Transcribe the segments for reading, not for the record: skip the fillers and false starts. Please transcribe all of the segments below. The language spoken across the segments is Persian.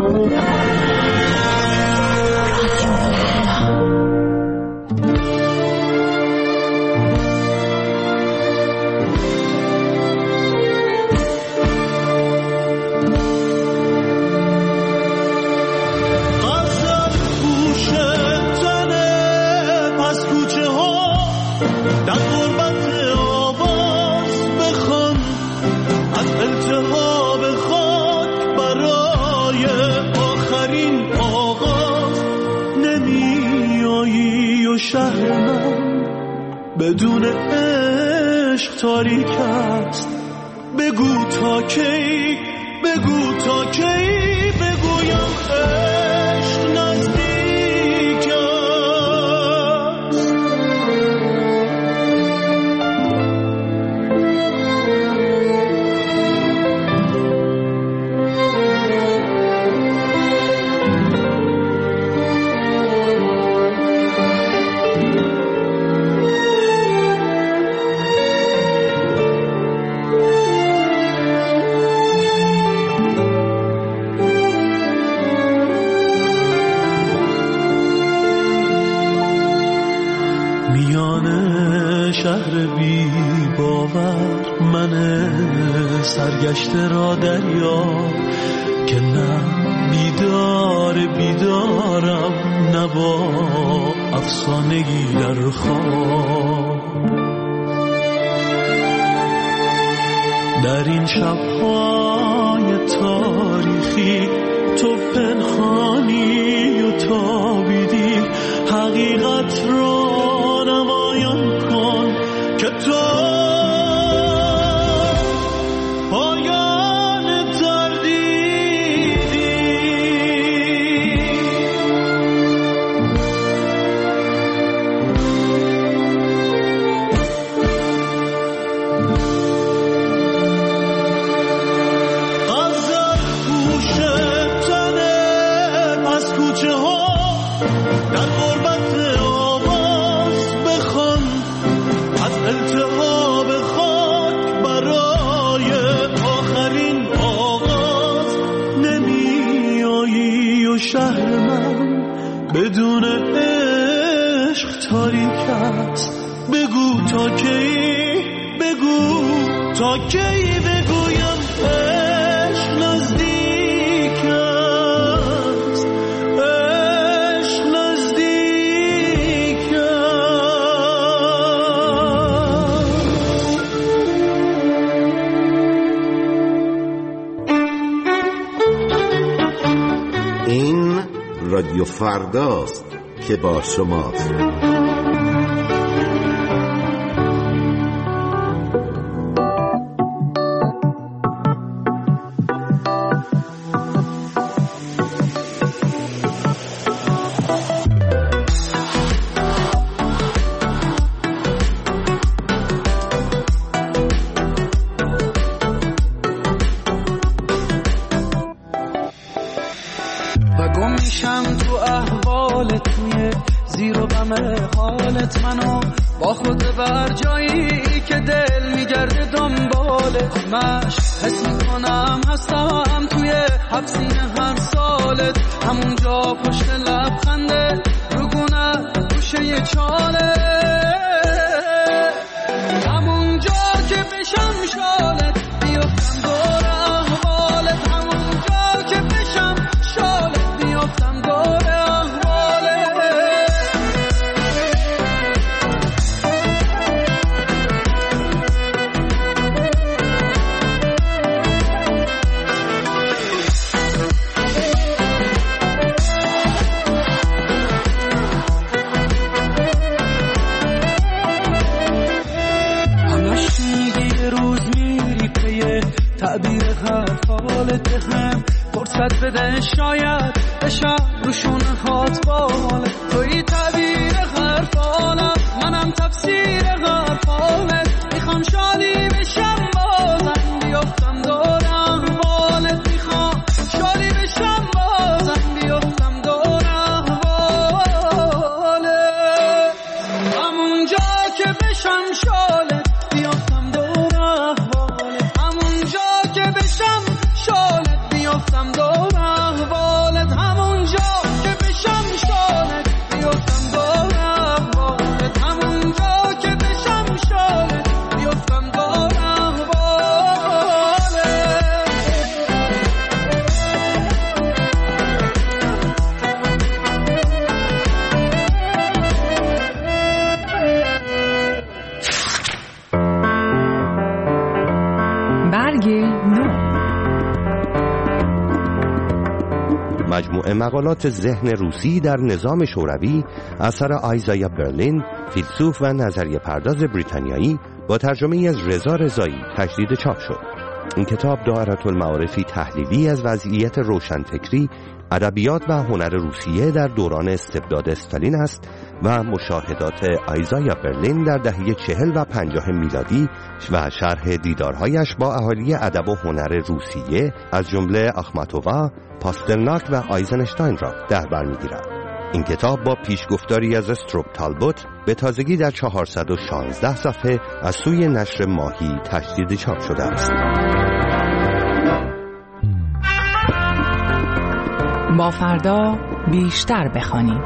بدون عشق تاریک است. بگو تا کی، بگو تا کی بگویم عشق نزدیک است. شهر بی باور من سرگشته را دریاب که نه بیدارم نه با افسانگی در خواب. در این شب‌های تاریخی تو پنهانی و تابیدی، حقیقت را نمایان کن که تو پایان تردیدی. غزل پوش تنه پس کوچه ها در غربت آواز بخوان، از التهاب خاک برای آخرین آغاز نمی آیی و شهر من بدون عشق تاریک است. بگو تا کی، بگو تا کی بگویم عشق نزدیک است. عشق نزدیک است. این رادیو فرداست که با شماست. منو با خود بر جایی که دل میگرده دنبالت، مش حس میکنم هستم توی حبسین هر سالت، همونجا پشت لبخنده روگونه گوشه چاله، همونجا که بشم شالت بیفتم دور احوالت، همونجا که بشم شالت بیفتم دور احوالت. تعبیر حرفالت هم فرصت بده شاید بشم روشون هات بالت، توی تعبیر حرفالم منم تفسیر حرفالت، میخوام شادی بشم بازم بیفتم دور احوالت، میخوام شادی بشم بازم بیفتم دور احوالت، همونجا که بشم شالت بیفتم دور احوالت، همونجا که بشم شالت بیفتم دور احوالت. مجموعه مقالات ذهن روسی در نظام شوروی اثر آیزایا برلین، فیلسوف و نظریه پرداز بریتانیایی با ترجمه از رضا رضایی تجدید چاپ شد. این کتاب دائره المعارفی تحلیلی از وضعیت روشنفکری، ادبیات و هنر روسیه در دوران استبداد استالین است و مشاهدات آیزایا برلین در دهه 40 و 50 میلادی و شرح دیدارهایش با اهالی ادب و هنر روسیه از جمله آخماتووا، پاسترناک و آیزنشتاین را در بر می‌گیرد. این کتاب با پیشگفتاری از استروپ تالبوت به تازگی در 416 صفحه از سوی نشر ماهی تجدید چاپ شده است. با فردا بیشتر بخوانیم.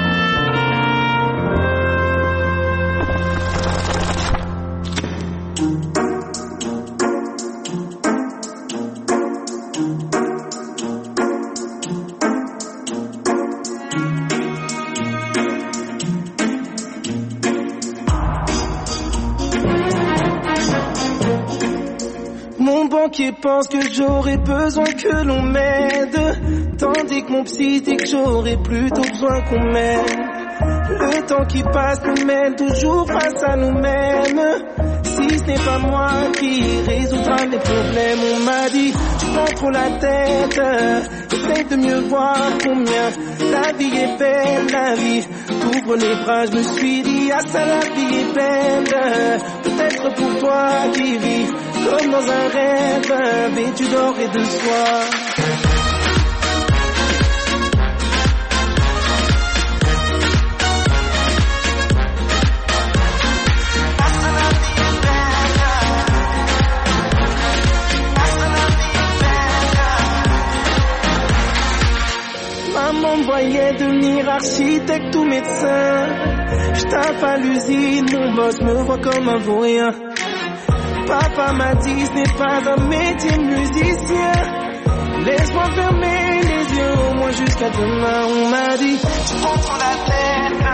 Qui pense que j'aurais besoin que l'on m'aide, tandis que mon psy dit que j'aurais plutôt besoin qu'on m'aide. Le temps qui passe nous mène toujours face à nous-mêmes. Si ce n'est pas moi qui résoudra mes problèmes, on m'a dit tu prends trop la tête, essaye de mieux voir combien la vie est belle, la vie. Ouvre les bras, je me suis dit ah ça la vie est belle, peut-être pour toi qui vis comme dans un rêve, vêtu d'or et de soie. Maman me voyait devenir architecte ou médecin. Je tape à l'usine, mon boss me voit comme un vaurien. Papa m'a dit ce n'est pas un métier musicien. Laisse-moi fermer les yeux au moins jusqu'à demain. On m'a dit tu prends trop la tête.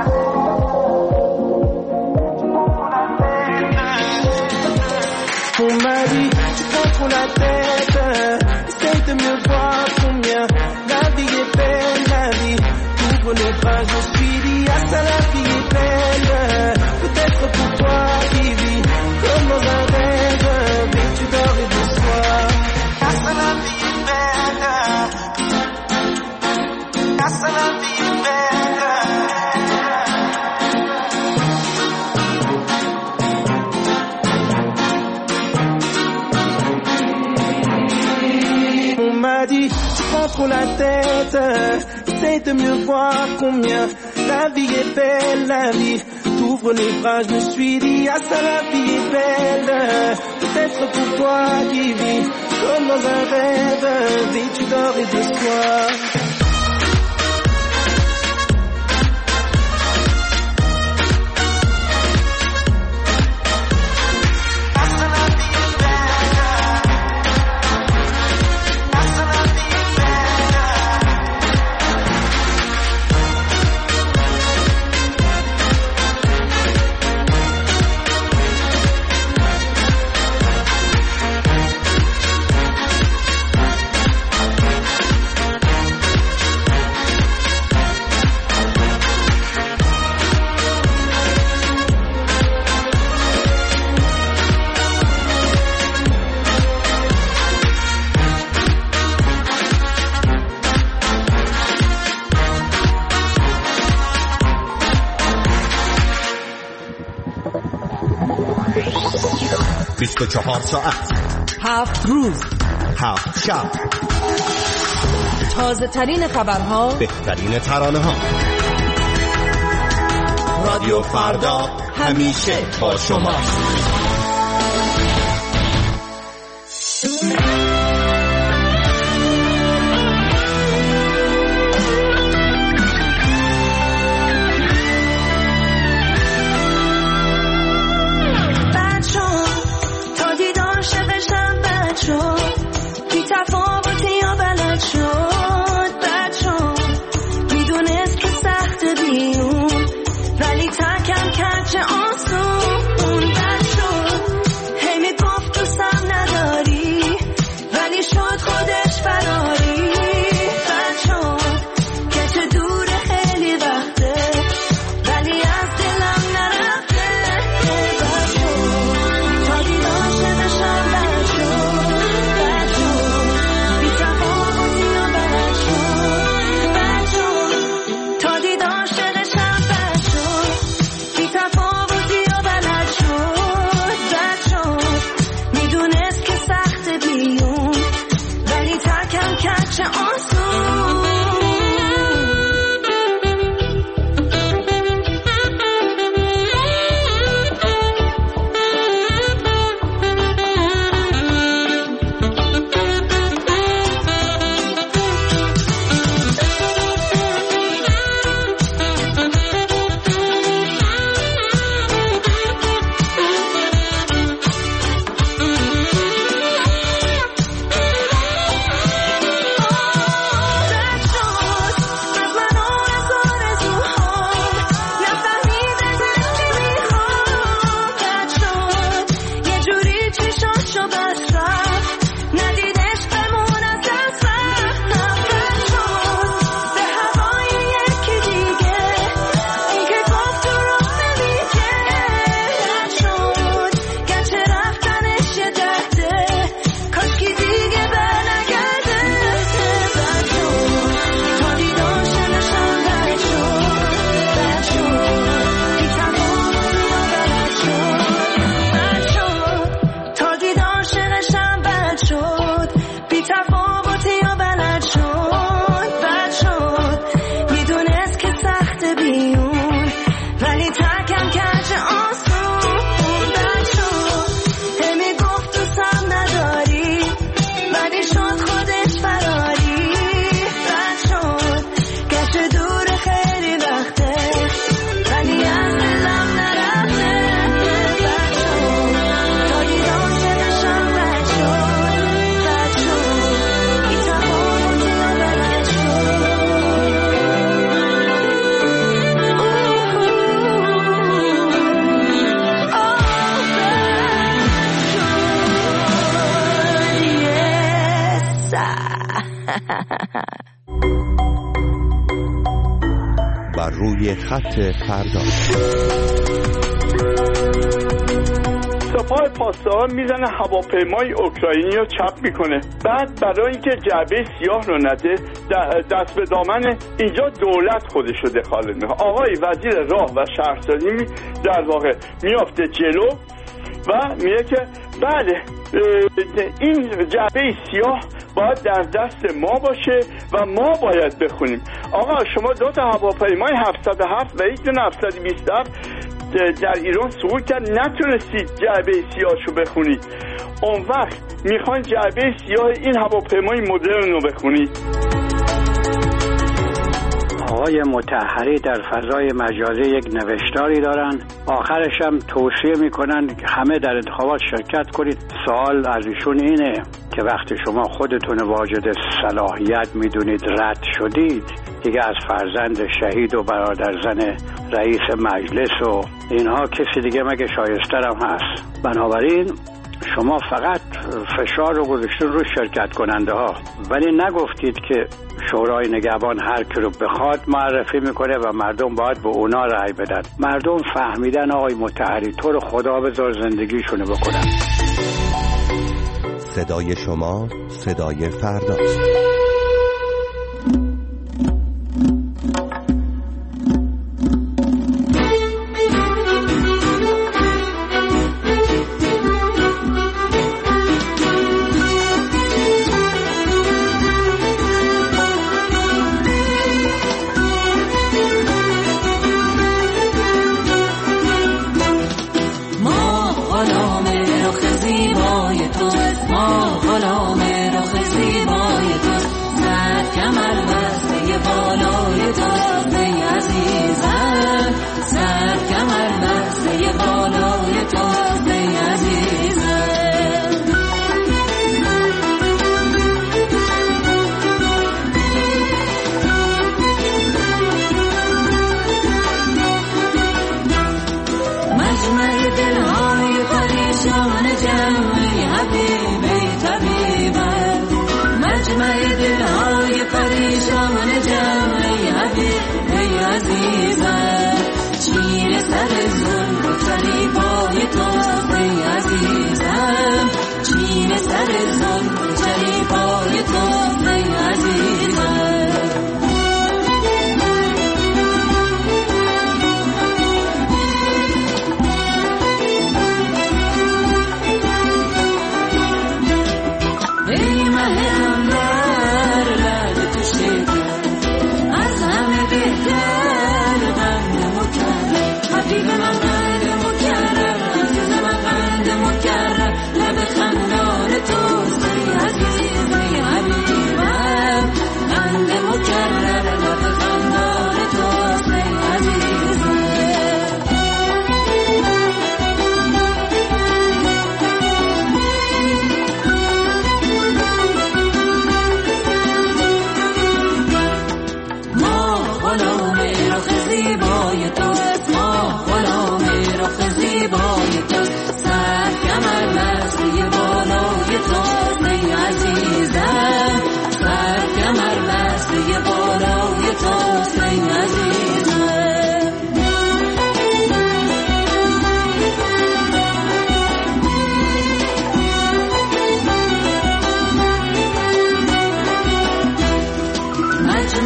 On m'a dit tu prends trop la tête. Essaye de mieux voir combien la vie est belle, la vie. Ouvre les bras, je me suis dit ah ça la vie est belle. Peut-être pour toi qui vis comme dans un rêve, vêtu d'or et de soie. Ah ça la vie est belle. Ah ça la vie est belle. On m'a dit tu prends trop la tête, essaye de mieux voir combien la vie est belle, la vie. T'ouvres les bras, je me suis dit ah ça la vie est belle, peut-être pour toi qui vis comme dans un rêve, vêtu d'or et de soie. ساعت 7 روز 7 شب تازه ترین خبرها، بهترین ترانه ها. رادیو فردا همیشه با شما. ولی تکم کچه آسون بد شد. کم کچ آسون بر روی خط فردا. سپاه پاسداران میزنه هواپیمای اوکراینی رو چپ میکنه. بعد برای اینکه جعبه سیاه رو نده دست به دامن اینجا دولت خودش رو دخالت میکنه. آقای وزیر راه و شهرسازی در واقع میافته جلو و میگه که بله این جعبه سیاه باید در دست ما باشه و ما باید بخونیم. آقا شما 2 تا هواپیمای 707 و 1 دونه 727 در ایران سقوط کرد، نتونستید جعبه سیاهشو بخونید. اون وقت میخواین جعبه سیاه این هواپیمای مدرن رو بخونید. آقای مطهری در فضای مجازی یک نوشتاری دارن، آخرش هم توصیه میکنن همه در انتخابات شرکت کنید. سوال از ایشون اینه که وقتی شما خودتون واجد صلاحیت میدونید رد شدید، دیگه از فرزند شهید و برادرزن رئیس مجلس و اینها کسی دیگه مگه شایسترم هست؟ بنابراین شما فقط فشار رو گذاشتون رو شرکت کننده ها، ولی نگفتید که شورای نگهبان هر کی رو بخواد معرفی میکنه و مردم باید به اونا رأی بدن. مردم فهمیدن آقای مطهری تو رو خدا بذار زندگیشونو بکنن. صدای شما صدای فرداست.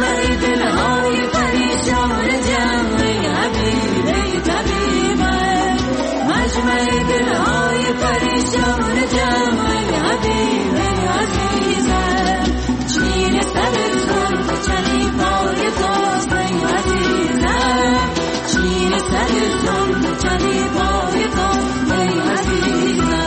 مجمع دلهای پریشان جمع حبیب طبیبم مجمع دلهای پریشان جمع حبیب عزیزم چین سر زلف چلیپای توست ای عزیزم چین سر زلف چلیپای توست ای عزیزم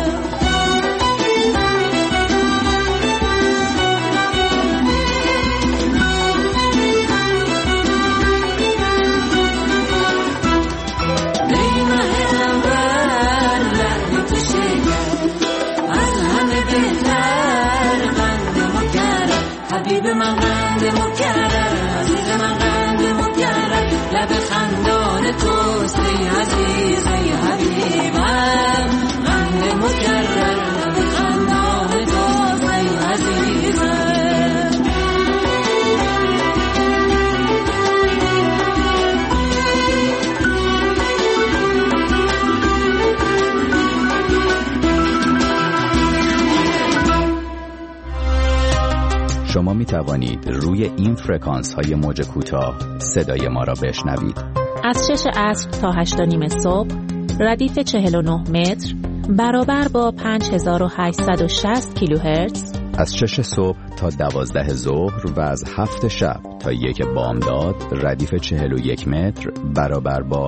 حبیب من قند مکرر عزیز من قند مکرر لب خندان توست ای عزیز ای حبیبم قند مکرر لب خندان توست ای عزیزم شما می توانید روی این فرکانس های موج کوتاه صدای ما را بشنوید. از 6 عصر تا 8 و نیم صبح ردیف 49 متر برابر با 5860 کیلوهرتز. از 6 صبح تا 12 ظهر و از 7 شب تا 1 بامداد ردیف 41 متر برابر با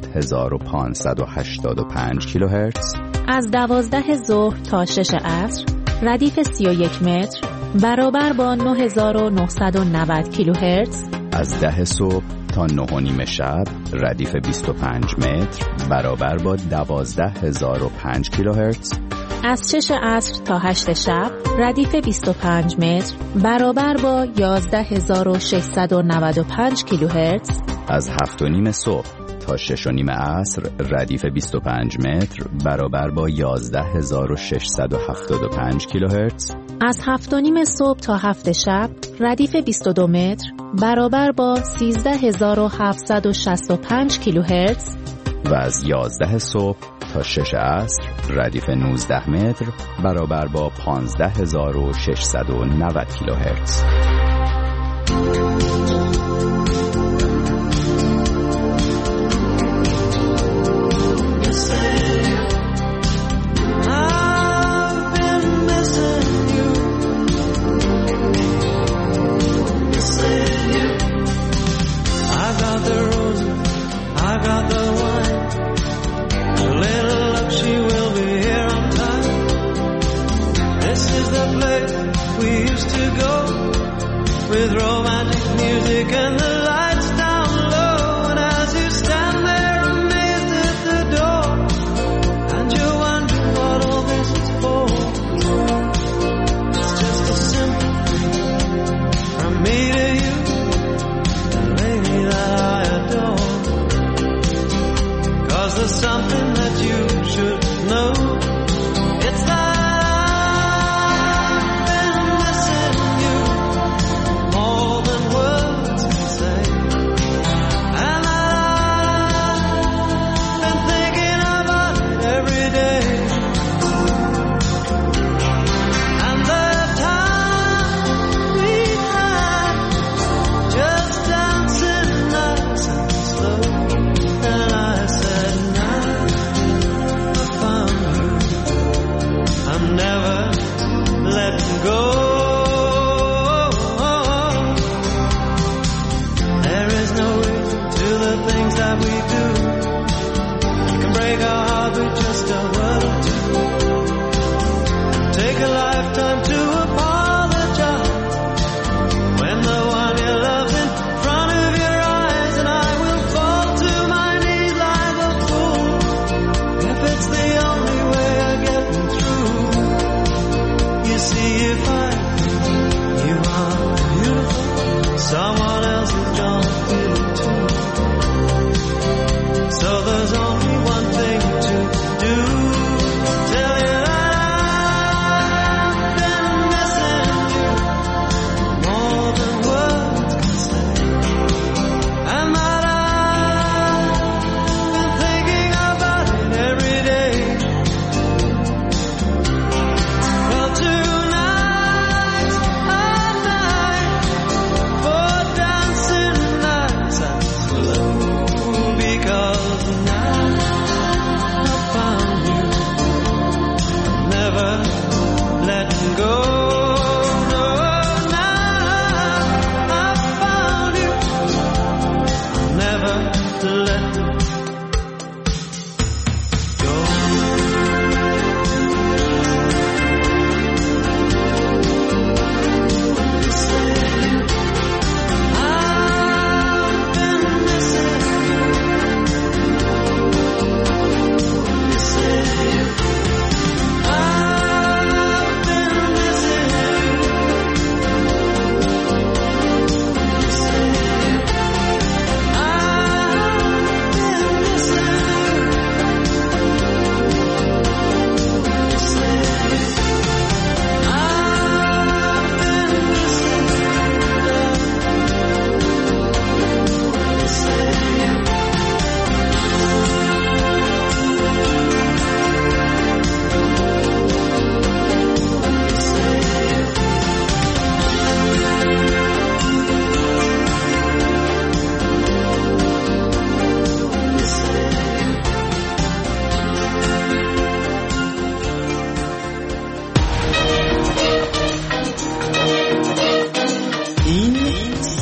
7585 کیلوهرتز. از 12 ظهر تا 6 عصر ردیف 31 متر برابر با 9990 کیلوهرتز. از 10 صبح تا 9 و نیم شب ردیف 25 متر برابر با 12005 کیلوهرتز. از 6 عصر تا 8 شب ردیف 25 متر برابر با 11695 کیلوهرتز. از 7 و نیم صبح تا 6 و نیم عصر ردیف 25 متر برابر با 11675 کیلوهرتز. از 7 و نیم صبح تا 7 شب ردیف 22 متر برابر با 13765 کیلوهرتز. و از 11 صبح تا 6 عصر ردیف 19 متر برابر با 15690 کیلوهرتز. With romantic music and the lights down low, and as you stand there amazed at the door, and you wonder what all this is for. It's just a simple thing from me to you, the lady that I adore. 'Cause there's something that you should know. It's that I've been missing you more than words can say.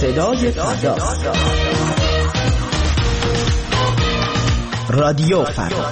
صدای فردا. رادیو فردا.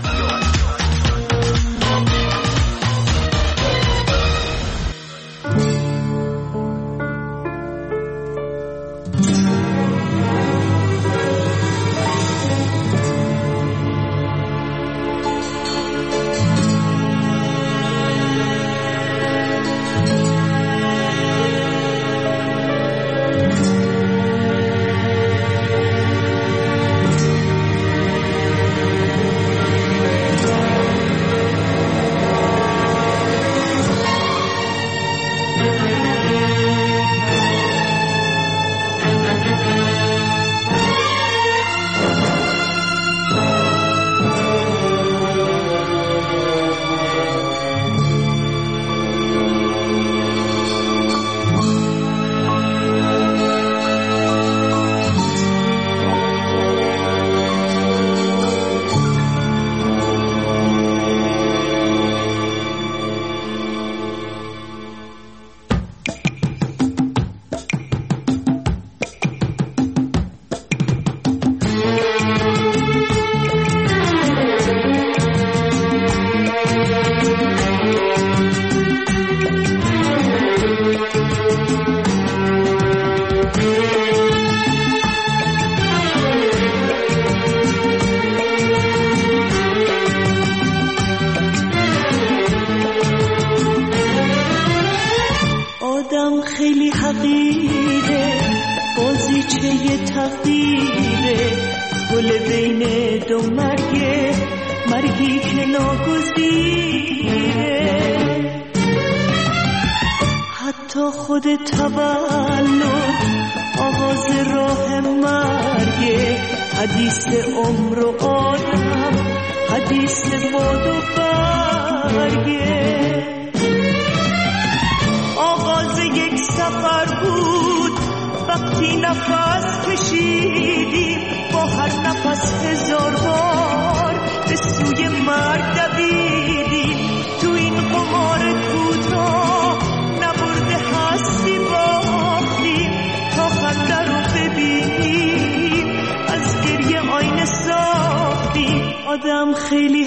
آدم خیلی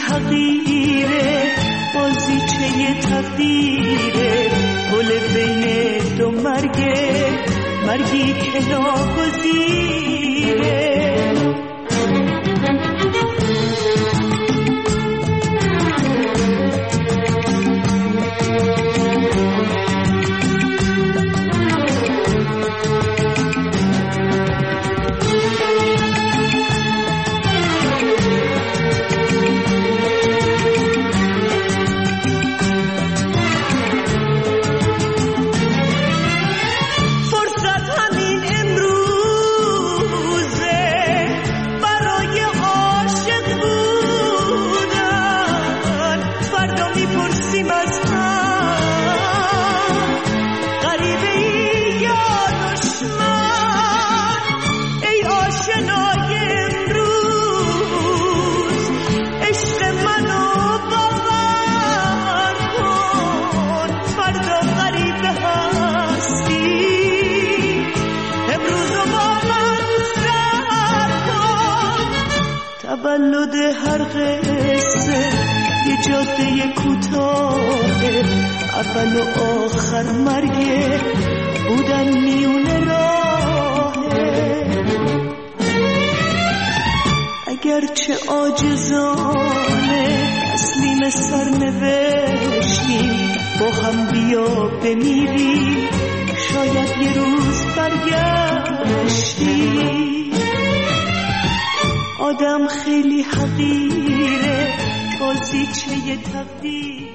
حقیره، بازیچه تقدیره، گل بین دو مرگه، مرگی که ناگزیره. تولد هر قصه یه جاده کوتاهه، اول و آخر مرگه، بودن میونه راهه. اگرچه عاجزانه تسلیم سرنوشتیم، با هم بیا بمیریم، شاید یه روز برگشتیم. آدم خیلی حقیره، بازیچه تقدیر.